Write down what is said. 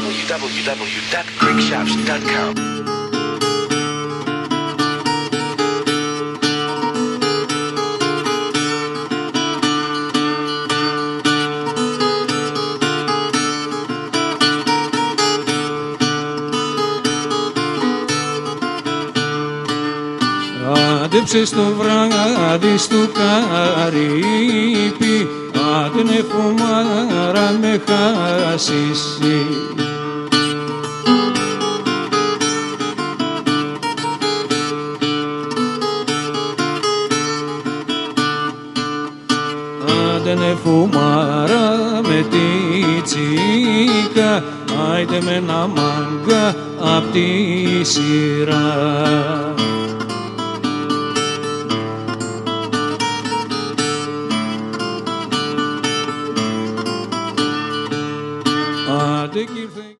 www.greekshops.com. Άντεψες το βράδυ στο Καρύπι, άντενε φουμάρα με χάσισι. Άντενε φουμάρα με τη τσίκα, άιτε με ένα μάγκα απ' τη σειρά.